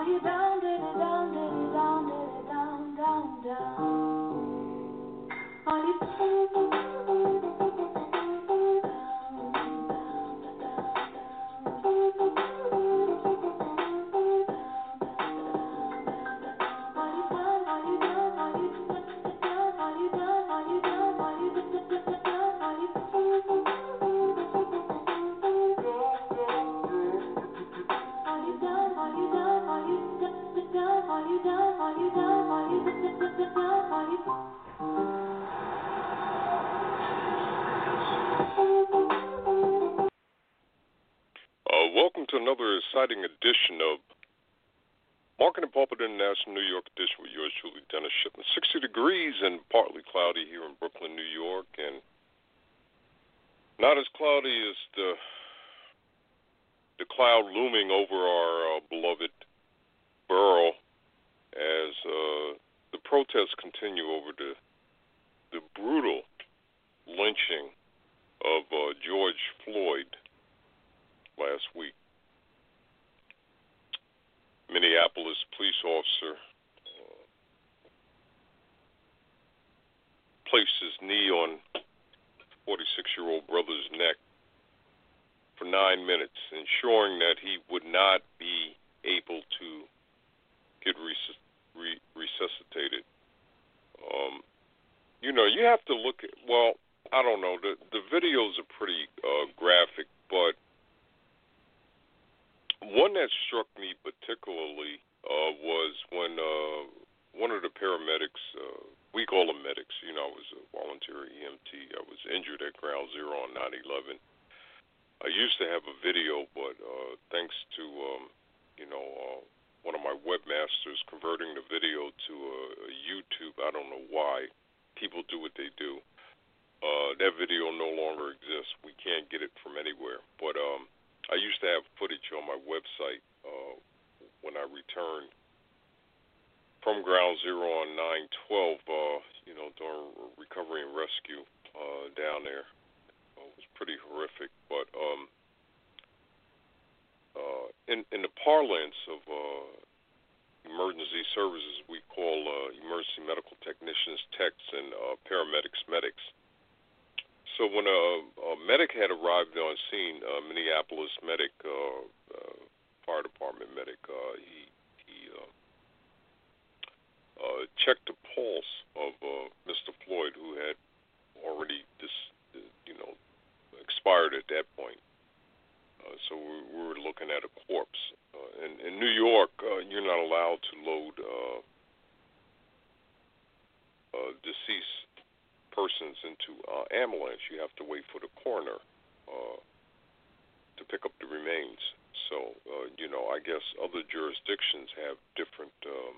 Welcome to another exciting edition of Market and Pulpit International New York edition with yours truly, Dennis Shipman. 60 degrees and partly cloudy here in Brooklyn, New York, and not as cloudy as the cloud looming over our beloved borough as the protests continue over the brutal lynching of George Floyd last week. Minneapolis police officer placed his knee on 46-year-old brother's neck for 9 minutes, ensuring that he would not be able to get resuscitated. You have to look at, well, I don't know, the videos are pretty graphic, but one that struck me particularly was when one of the paramedics, we call them medics, I was a volunteer EMT. I was injured at Ground Zero on 9/11. I used to have a video, but thanks to, one of my webmasters converting the video to a YouTube, I don't know why people do what they do. That video no longer exists. We can't get it from anywhere. But I used to have footage on my website when I returned from Ground Zero on 9/12, during recovery and rescue down there. It was pretty horrific. But in the parlance of emergency services, we call emergency medical technicians techs and paramedics medics. So when a medic had arrived on scene, Minneapolis medic, fire department medic, he checked the pulse of Mr. Floyd, who had already expired at that point. So we were looking at a corpse. In New York, you're not allowed to load deceased persons into ambulance. You have to wait for the coroner to pick up the remains. So, I guess other jurisdictions have different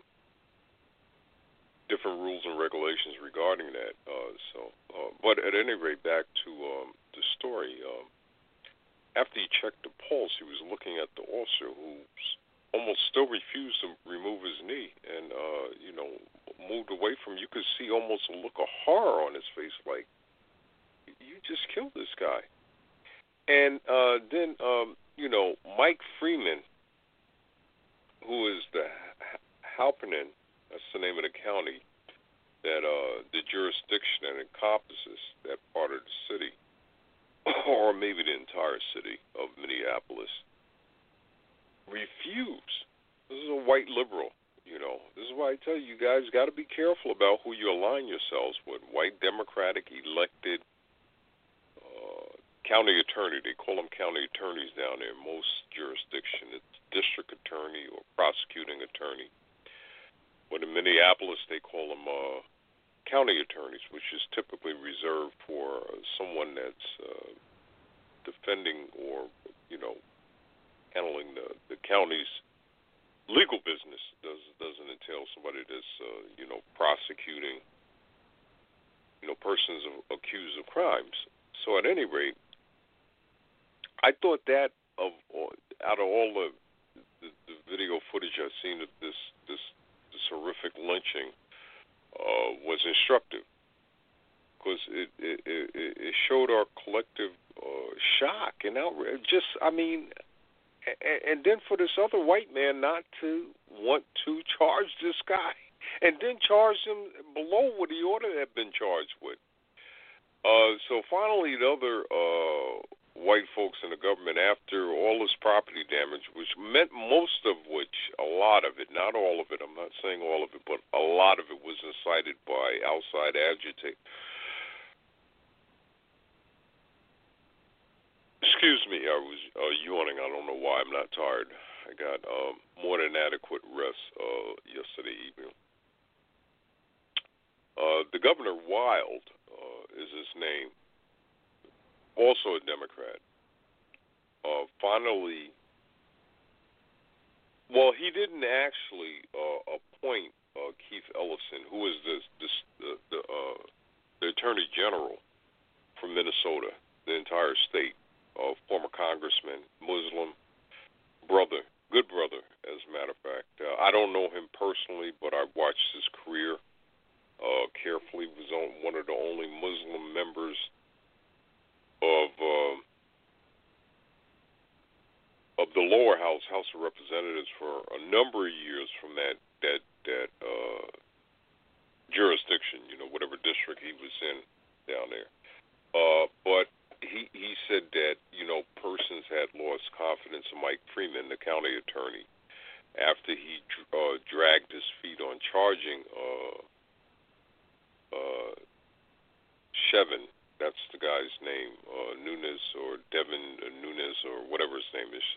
rules and regulations regarding that. But at any rate, back to the story. After he checked the pulse, he was looking at the officer who almost still refused to remove his knee and, moved away from him. You could see almost a look of horror on his face, like, you just killed this guy. And then, Mike Freeman, who is the Halpinen, that's the name of the county, that the jurisdiction that encompasses that part of the city, or maybe the entire city of Minneapolis, refused. This is a white liberal, This is why I tell you guys got to be careful about who you align yourselves with. White Democratic elected county attorney. They call them county attorneys down there in most jurisdictions. It's district attorney or prosecuting attorney. But in Minneapolis, they call them county attorneys, which is typically reserved for someone that's defending or, handling the county's legal business. Doesn't entail somebody that's, prosecuting, persons accused of crimes. So at any rate, I thought that out of all the video footage I've seen of this horrific lynching was instructive, because it showed our collective shock and outrage. and then for this other white man not to want to charge this guy, and then charge him below what he ought to have been charged with. So finally, the other white folks in the government, after all this property damage, which meant most of which, a lot of it, not all of it, I'm not saying all of it, but a lot of it was incited by outside agitators. Excuse me, I was yawning. I don't know why. I'm not tired. I got more than adequate rest yesterday evening. The Governor Wild is his name, also a Democrat. Finally, well, he didn't actually appoint Keith Ellison, who is the Attorney General from Minnesota, the entire state, former congressman, Muslim brother, good brother, as a matter of fact. I don't know him personally, but I watched his career carefully. He was one of the only Muslim members of the lower house, House of Representatives, for a number of years from that jurisdiction, whatever district he was in down there. But he said that, persons had lost confidence in Mike Freeman, the county attorney, after he dragged his feet on charging Chevin, that's the guy's name, Nunes or Devin Nunes or whatever his name is.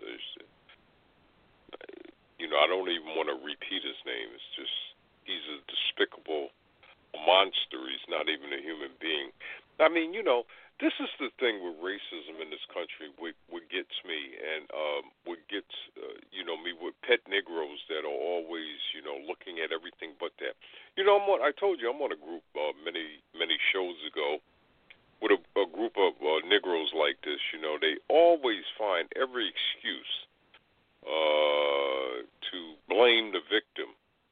I don't even want to repeat his name. It's just, he's a despicable monster. He's not even a human being. I mean, this is the thing with racism in this country. What gets me, and what gets me with pet Negroes that are always looking at everything but that. I told you I'm on a group many shows ago with a group of Negroes like this. They always find every excuse to blame the victim.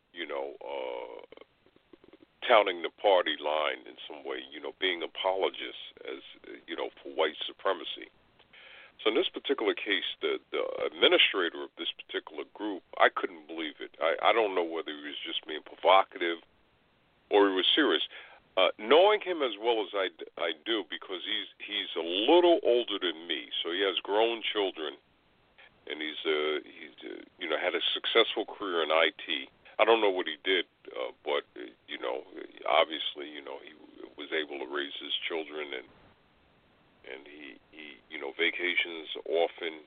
Touting the party line in some way, being apologists as, for white supremacy. So in this particular case, the administrator of this particular group, I couldn't believe it. I don't know whether he was just being provocative or he was serious. Knowing him as well as I do, because he's a little older than me, so he has grown children, and he's had a successful career in IT. I don't know what he did, but obviously, he was able to raise his children, and he vacations often,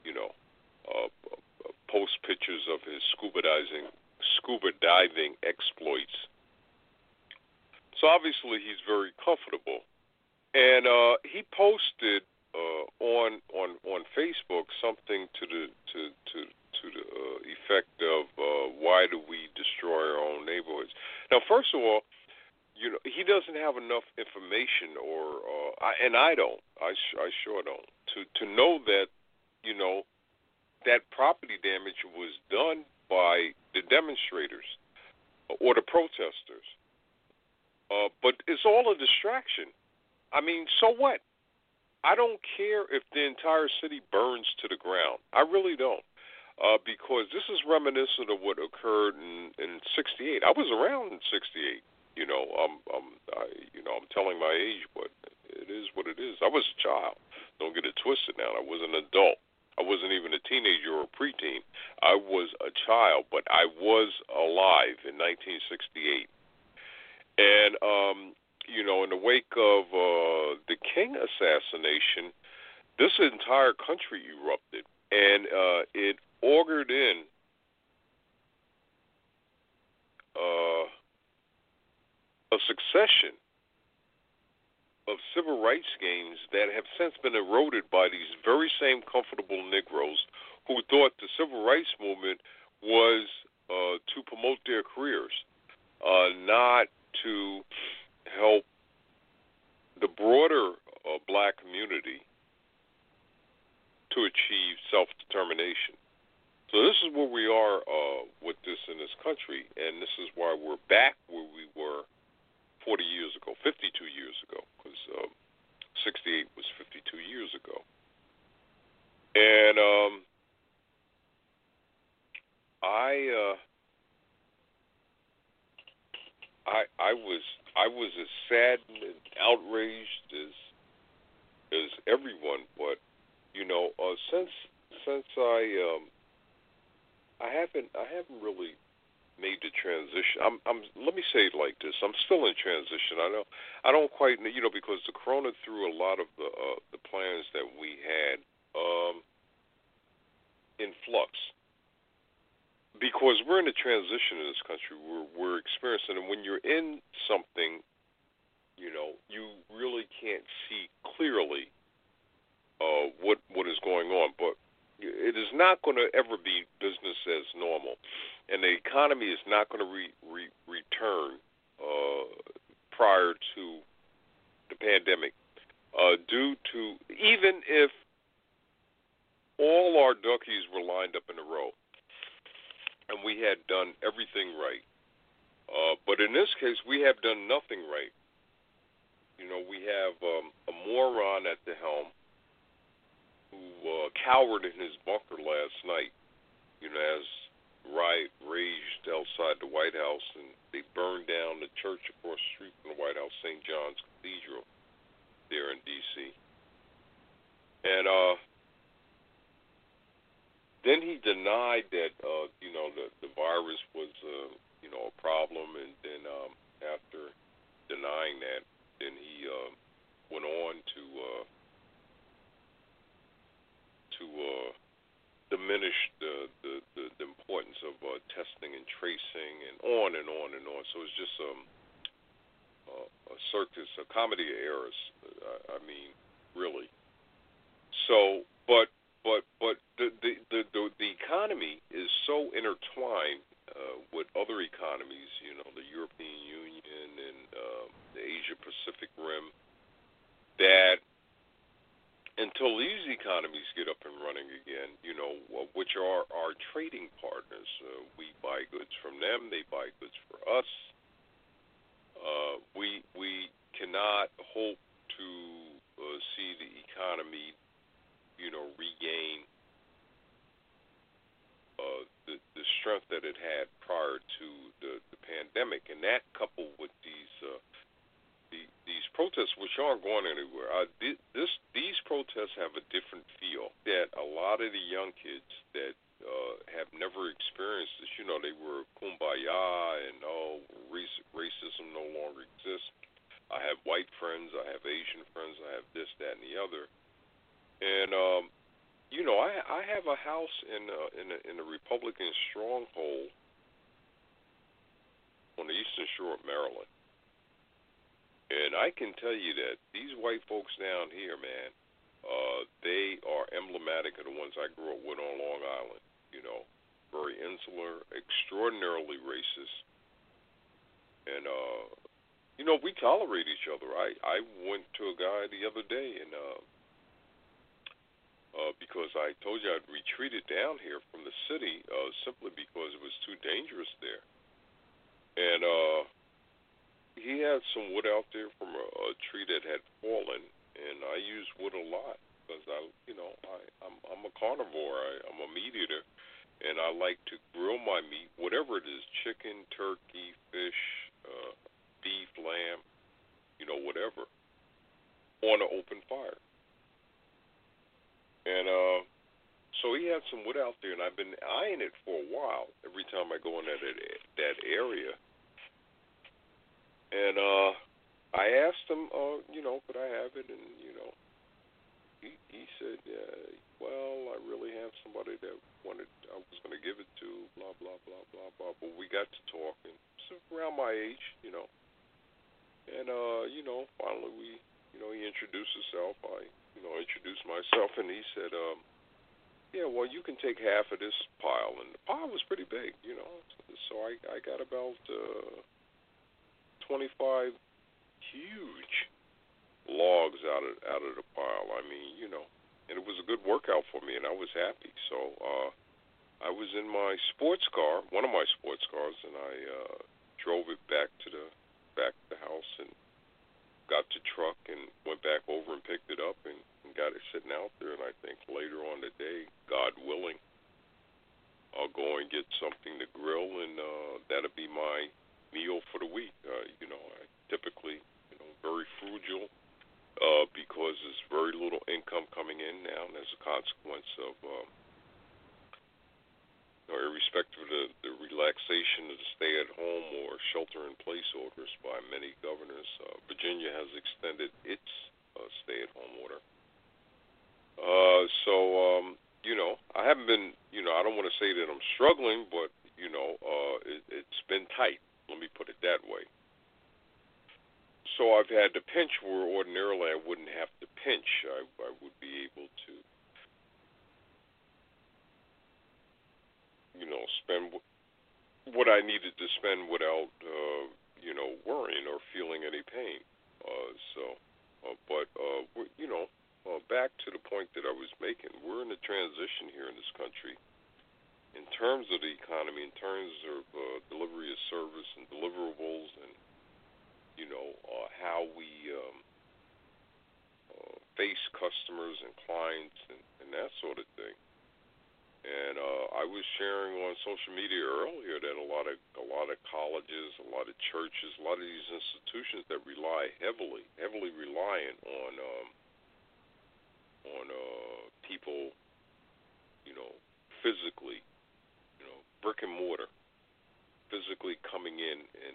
post pictures of his scuba diving exploits. So obviously, he's very comfortable, and he posted on Facebook something to the effect of why do we destroy our own neighborhoods? Now, first of all, he doesn't have enough information, and I don't. I sure don't. To know that, that property damage was done by the demonstrators or the protesters. But it's all a distraction. I mean, so what? I don't care if the entire city burns to the ground. I really don't. Because this is reminiscent of what occurred in '68. I was around in '68. I'm telling my age, but it is what it is. I was a child. Don't get it twisted now. I was an adult. I wasn't even a teenager or a preteen. I was a child, but I was alive in 1968. And in the wake of the King assassination, this entire country erupted, and it augured in a succession of civil rights gains that have since been eroded by these very same comfortable Negroes who thought the civil rights movement was to promote their careers, not to help the broader black community to achieve self-determination. So this is where we are with this in this country, and this is why we're back where we were 40 years ago, 52 years ago, because 68 was 52 years ago. And I was as saddened and outraged as everyone, but since I haven't really made the transition. I'm let me say it like this. I'm still in transition. I don't quite because the corona threw a lot of the plans that we had in flux. Because we're in a transition in this country. We're experiencing, and when you're in something, you really can't see clearly what is going on. But it is not going to ever be business as normal, and the economy is not going to return prior to the pandemic, due to even if all our duckies were lined up in a row and we had done everything right. But in this case, we have done nothing right. We have a moron at the helm who cowered in his bunker last night, as riot raged outside the White House, and they burned down the church across the street from the White House, St. John's Cathedral, there in D.C. And then he denied that, the virus was, a problem, and then after denying that, then he went on to diminish the importance of testing and tracing, and on and on and on. So it's just a circus, a comedy of errors. I mean, really. So, but the economy is so intertwined with other economies, the European Union and the Asia Pacific Rim, that until these economies get up and running again, which are our trading partners, we buy goods from them, they buy goods for us. We cannot hope to see the economy, regain the strength that it had prior to the pandemic, and that coupled with these protests, which aren't going anywhere. These protests have a different feel that a lot of the young kids that have never experienced this, they were kumbaya and racism no longer exists. I have white friends, I have Asian friends, I have this, that, and the other, and I have a house in a Republican stronghold on the eastern shore of Maryland. And I can tell you that these white folks down here, man, they are emblematic of the ones I grew up with on Long Island. Very insular, extraordinarily racist. And, we tolerate each other. I went to a guy the other day, and because I told you I'd retreated down here from the city simply because it was too dangerous there. And he had some wood out there from a tree that had fallen, and I use wood a lot because I'm a carnivore. I'm a meat eater, and I like to grill my meat, whatever it is, chicken, turkey, fish, beef, lamb, whatever, on an open fire. And so he had some wood out there, and I've been eyeing it for a while. Every time I go in that area, and I asked him, could I have it? And he said, well, I really have somebody that I was going to give it to, blah blah blah blah blah. But we got to talking, so around my age, and finally he introduced himself. I introduced myself, and he said, yeah, well, you can take half of this pile, and the pile was pretty big, So I got about 25 huge logs out of the pile. I mean, and it was a good workout for me, and I was happy. So I was in my sports car, one of my sports cars, and I drove it back to the house and got the truck and went back over and picked it up and got it sitting out there. And I think later on today, God willing, I'll go and get something to grill, and that'll be my meal for the week. I typically, very frugal because there's very little income coming in now, and as a consequence of, irrespective of the relaxation of the stay-at-home or shelter-in-place orders by many governors, Virginia has extended its stay-at-home order. I haven't been, I don't want to say that I'm struggling, but, it's been tight. Let me put it that way. So I've had to pinch where ordinarily I wouldn't have to pinch. I would be able to, spend what I needed to spend without, worrying or feeling any pain. Back to the point that I was making, we're in a transition here in this country in terms of the economy, in terms of delivery of service and deliverables, and how we face customers and clients and that sort of thing. And I was sharing on social media earlier that a lot of colleges, a lot of churches, a lot of these institutions that rely heavily reliant on people, physically, brick and mortar, physically coming in and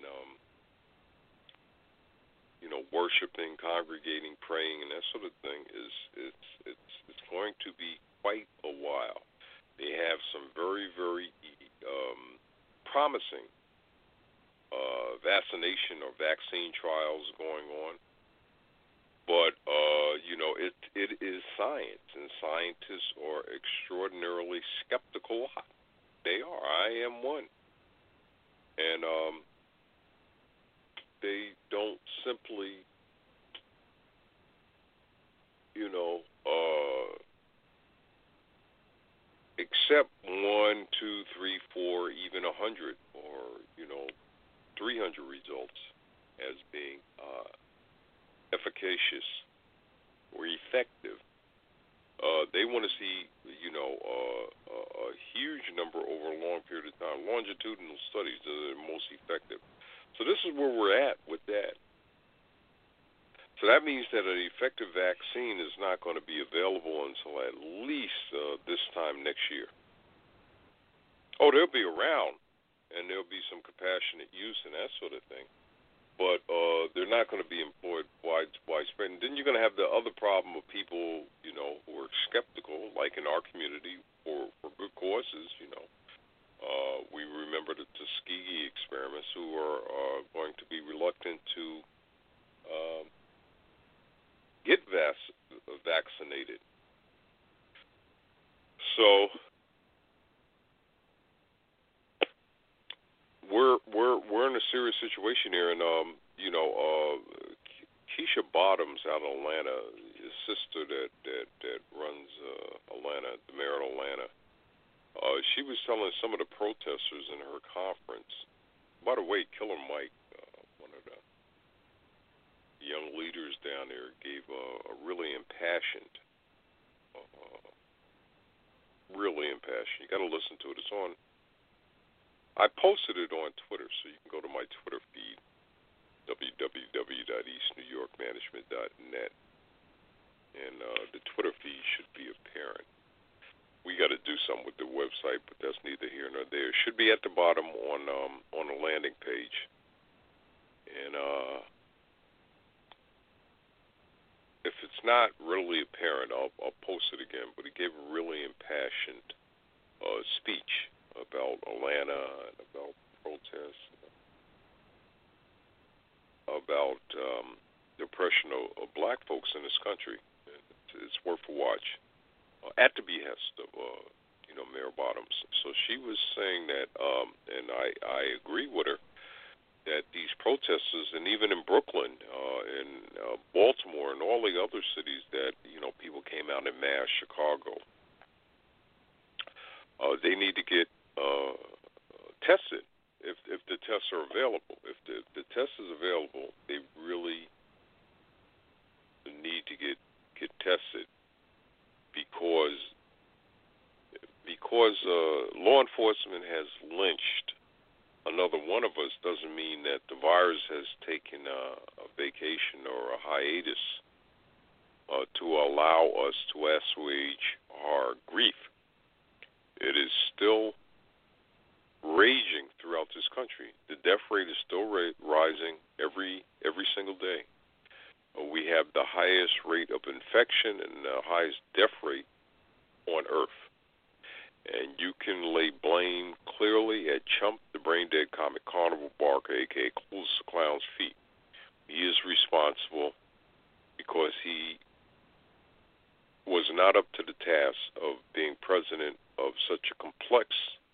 worshiping, congregating, praying, and that sort of thing it's going to be quite a while. They have some very, very promising vaccination or vaccine trials going on. But, it is science, and scientists are extraordinarily skeptical. They are. I am one. And they don't simply, accept 1, 2, 3, 4, even 100, or 300 results as being efficacious or effective. They want to see, a huge number over a long period of time, longitudinal studies that are most effective. So this is where we're at with that. So that means that an effective vaccine is not going to be available until at least this time next year. Oh, they'll be around, and there'll be some compassionate use and that sort of thing. But they're not going to be employed widespread. And then you're going to have the other problem of people, who are skeptical, like in our community, for good causes, We remember the Tuskegee experiments, who are going to be reluctant to get vaccinated. So we're in a serious situation here, and Keisha Bottoms out of Atlanta, his sister that runs Atlanta, the mayor of Atlanta. She was telling some of the protesters in her conference. By the way, Killer Mike, one of the young leaders down there, gave a really impassioned. You got to listen to it. It's on. I posted it on Twitter, so you can go to my Twitter feed, www.eastnewyorkmanagement.net, and the Twitter feed should be apparent. We got to do something with the website, but that's neither here nor there. It should be at the bottom on the landing page, and if it's not readily apparent, I'll post it again. But he gave a really impassioned speech about Atlanta and about protests, about the oppression of black folks in this country. It's worth a watch. At the behest of Mayor Bottoms. So she was saying that, and I agree with her, that these protesters, and even in Brooklyn, in Baltimore, and all the other cities that people came out in mass, Chicago, they need to get tested if the tests are available. If the test is available, they really need to get tested because because law enforcement has lynched another one of us doesn't mean that the virus has taken a vacation or a hiatus to allow us to assuage our grief. It is still raging throughout this country. The death rate is still rising every single day. We have the highest rate of infection and the highest death rate on Earth. And you can lay blame clearly at Chump, the brain-dead comic carnival barker, a.k.a. Coolest the Clown's feet. He is responsible because he was not up to the task of being president of such a complex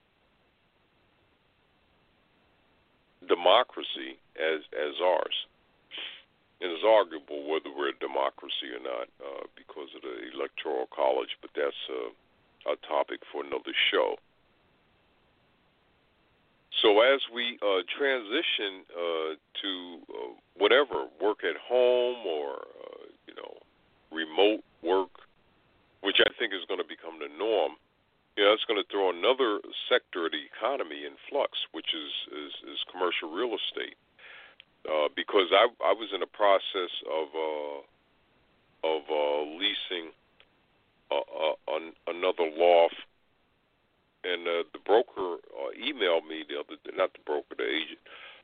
democracy as ours. And it's arguable whether we're a democracy or not because of the Electoral College, but that's a topic for another show. So as we transition to whatever, work at home or, remote work, which I think is going to become the norm, it's going to throw another sector of the economy in flux, which is commercial real estate. Because I was in a process of leasing another loft, and the broker emailed me the other day, not the broker, the agent,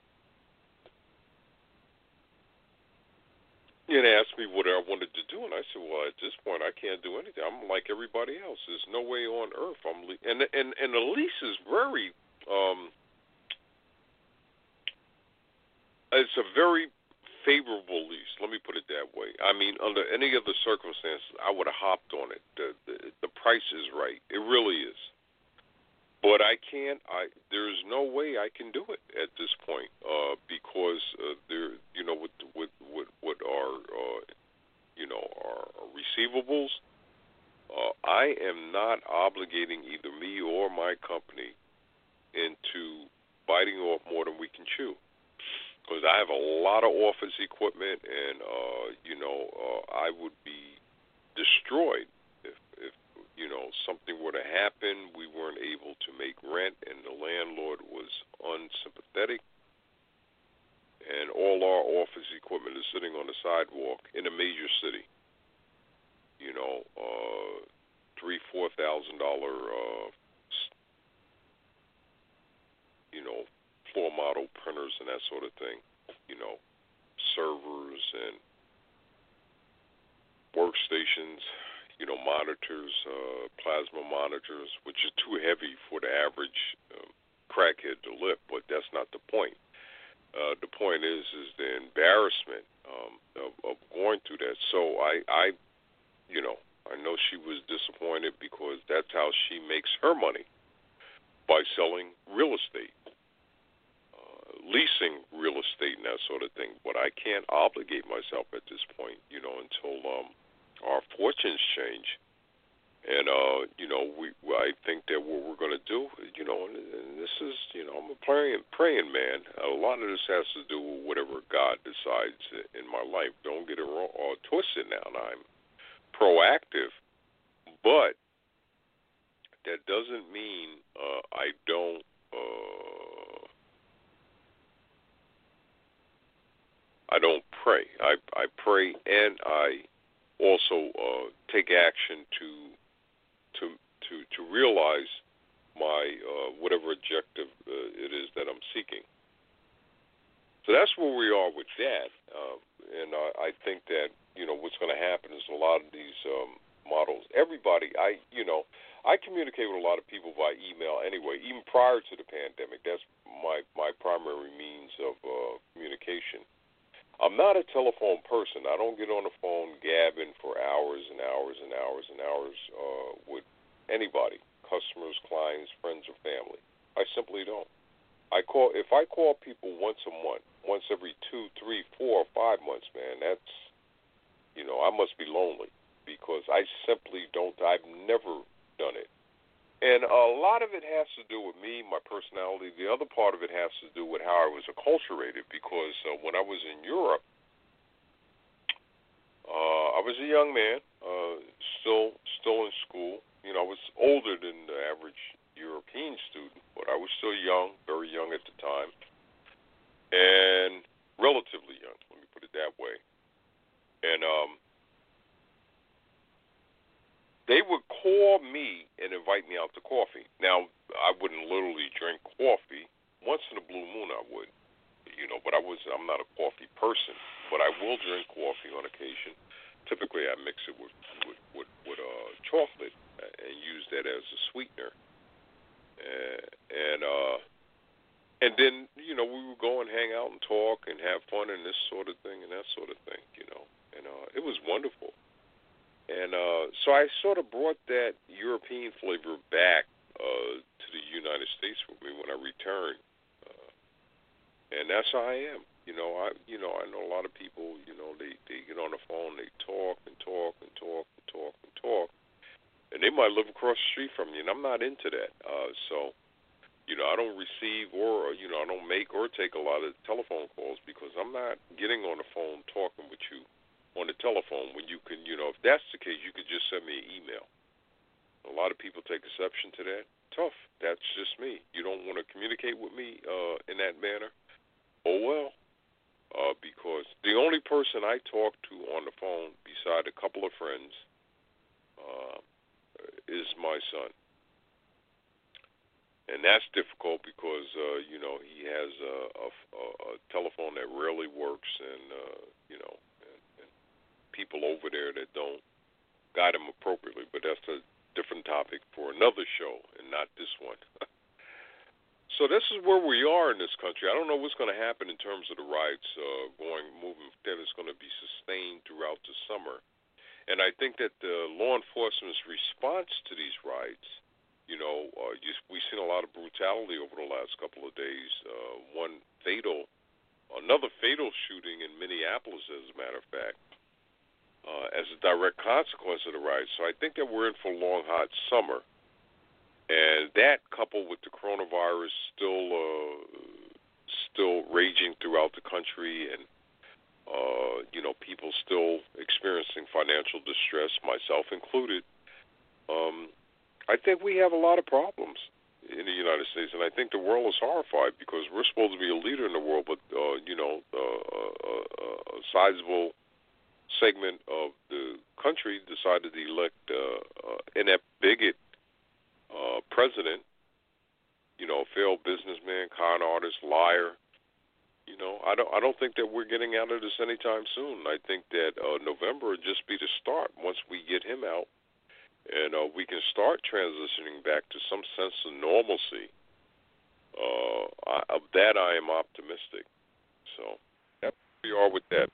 and asked me what I wanted to do, and I said, well, at this point, I can't do anything. I'm like everybody else. There's no way on earth and the lease is very it's a very favorable lease. Let me put it that way. I mean, under any other circumstances, I would have hopped on it. The price is right. It really is. But I can't. There's no way I can do it at this point because there, with our our receivables, I am not obligating either me or my company into biting off more than we can chew. Because I have a lot of office equipment, and I would be destroyed if something were to happen. We weren't able to make rent, and the landlord was unsympathetic, and all our office equipment is sitting on the sidewalk in a major city. $3,000-$4,000 floor model printers and that sort of thing, servers and workstations, monitors, plasma monitors, which is too heavy for the average crackhead to lift, but that's not the point. The point is the embarrassment of going through that. So I know she was disappointed because that's how she makes her money, by selling real estate. Leasing real estate and that sort of thing, but I can't obligate myself at this point, until our fortunes change. And I think that what we're going to do, and this is, I'm a praying man. A lot of this has to do with whatever God decides in my life. Don't get it wrong or twisted now. I'm proactive, but that doesn't mean I don't. I don't pray. I pray, and I also take action to realize my whatever objective it is that I'm seeking. So that's where we are with that, and I think that what's going to happen is a lot of these models. Everybody, I communicate with a lot of people by email anyway. Even prior to the pandemic, that's my primary means of communication. I'm not a telephone person. I don't get on the phone gabbing for hours and hours and hours and hours with anybody, customers, clients, friends, or family. I simply don't. If I call people once a month, once every 2, 3, 4, or 5 months, man, that's, I must be lonely because I simply don't. I've never done it. And a lot of it has to do with me, my personality. The other part of it has to do with how I was acculturated because when I was in Europe, I was a young man, still in school, I was older than the average European student, but I was still young, very young at the time, and relatively young, let me put it that way. And they would call me and invite me out to coffee. Now, I wouldn't literally drink coffee. Once in a blue moon I would, but I'm not a coffee person, but I will drink coffee on occasion. Typically, I mix it with chocolate and use that as a sweetener. And then, we would go and hang out and talk and have fun and this sort of thing and that sort of thing, And it was wonderful. And so I sort of brought that European flavor back to the United States with me when I returned. And that's how I am. I know a lot of people, they get on the phone, they talk and talk and talk and talk and talk. And they might live across the street from you, and I'm not into that. So, I don't receive or, I don't make or take a lot of telephone calls because I'm not getting on the phone talking with you on the telephone when you can, if that's the case, you could just send me an email. A lot of people take exception to that. Tough. That's just me. You don't want to communicate with me in that manner? Oh, well. Because the only person I talk to on the phone, beside a couple of friends, is my son. And that's difficult because, he has a telephone that rarely works and people over there that don't guide him appropriately. But that's a different topic for another show and not this one. So this is where we are in this country. I don't know what's going to happen in terms of the riots moving, that is going to be sustained throughout the summer. And I think that the law enforcement's response to these riots, we've seen a lot of brutality over the last couple of days. Another fatal shooting in Minneapolis, as a matter of fact, as a direct consequence of the riots. So I think that we're in for a long, hot summer. And that, coupled with the coronavirus still raging throughout the country, and people still experiencing financial distress, myself included, I think we have a lot of problems in the United States, and I think the world is horrified because we're supposed to be a leader in the world, but a sizable segment of the country decided to elect an inept bigot president, failed businessman, con artist, liar. I don't think that we're getting out of this anytime soon. I think that November would just be the start. Once we get him out and we can start transitioning back to some sense of normalcy, of that I am optimistic. So that's where we are with that.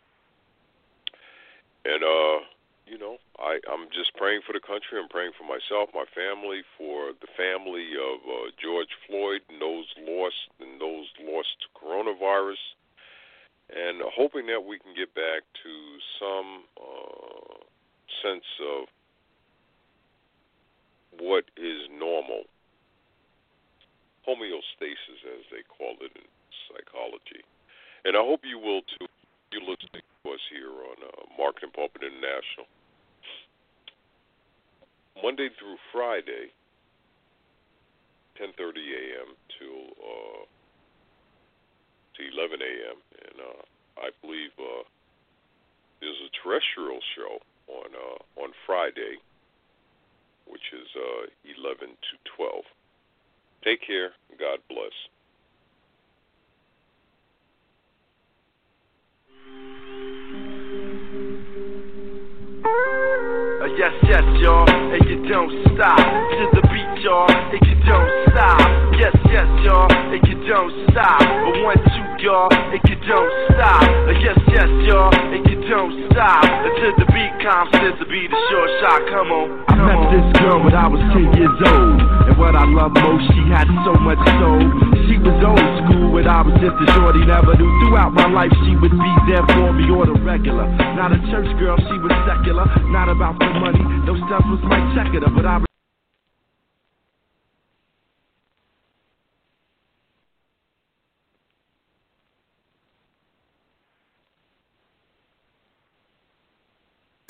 And I'm just praying for the country. I'm praying for myself, my family, for the family of George Floyd and those lost to coronavirus, and hoping that we can get back to some sense of what is normal, homeostasis, as they call it in psychology. And I hope you will too. You listening to us here on Marketing Pulpit International, Monday through Friday, 10:30 a.m. to 11 a.m. And I believe there's a terrestrial show on Friday, which is 11 to 12. Take care. God bless. Yes, yes, y'all, and you don't stop. To the beat, y'all, and you don't stop. Yes, yes, y'all, and you don't stop. 1, 2, y'all, and you don't stop. Yes, yes, y'all, and you don't stop. To the beat, says to be the short shot. Come on. I met this girl when I was 10 years old, and what I love most, she had so much soul. She was old school when I was just a shorty, never knew. Throughout my life, she would be there for me on the regular. Not a church girl, she was secular. Not about the money, no stuff was my checker, but I